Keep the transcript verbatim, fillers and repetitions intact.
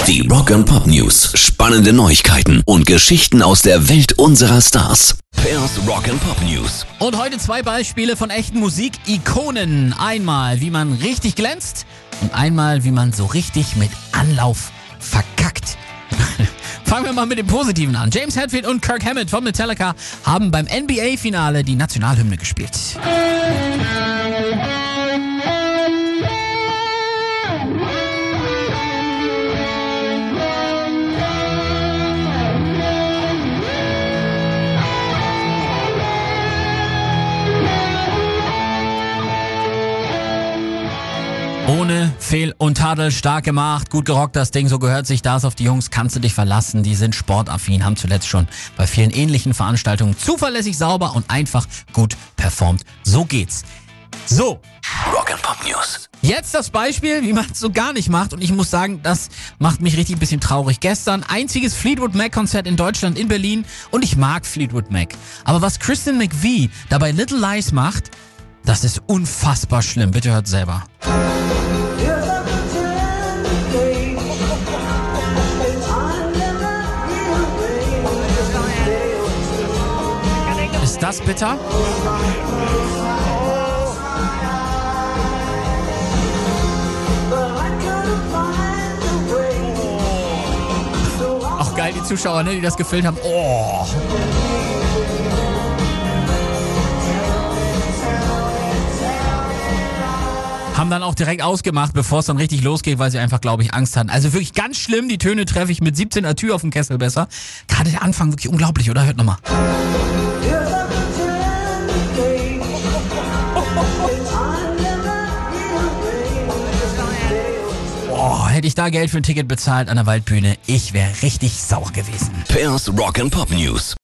Die Rock and Pop News. Spannende Neuigkeiten und Geschichten aus der Welt unserer Stars. Pairs Rock and Pop News. Und heute zwei Beispiele von echten Musikikonen. Einmal, wie man richtig glänzt und einmal, wie man so richtig mit Anlauf verkackt. Fangen wir mal mit dem Positiven an. James Hetfield und Kirk Hammett von Metallica haben beim N B A-Finale die Nationalhymne gespielt. Ohne Fehl und Tadel, stark gemacht, gut gerockt das Ding, so gehört sich das. Auf die Jungs kannst du dich verlassen, die sind sportaffin, haben zuletzt schon bei vielen ähnlichen Veranstaltungen zuverlässig, sauber und einfach gut performt. So geht's. So. Rock and Pop News. Jetzt das Beispiel, wie man es so gar nicht macht, und ich muss sagen, das macht mich richtig ein bisschen traurig. Gestern einziges Fleetwood Mac-Konzert in Deutschland, in Berlin, und ich mag Fleetwood Mac. Aber was Kristen McVie dabei Little Lies macht, das ist unfassbar schlimm. Bitte hört selber. Ist das bitter? Auch geil, die Zuschauer, ne, die das gefilmt haben. Oh. Haben dann auch direkt ausgemacht, bevor es dann richtig losgeht, weil sie einfach, glaube ich, Angst hatten. Also wirklich ganz schlimm, die Töne treffe ich mit siebzehn Atü auf dem Kessel besser. Gerade der Anfang wirklich unglaublich, oder? Hört nochmal. Oh, hätte ich da Geld für ein Ticket bezahlt an der Waldbühne, ich wäre richtig sauer gewesen. Pairs Rock and Pop News.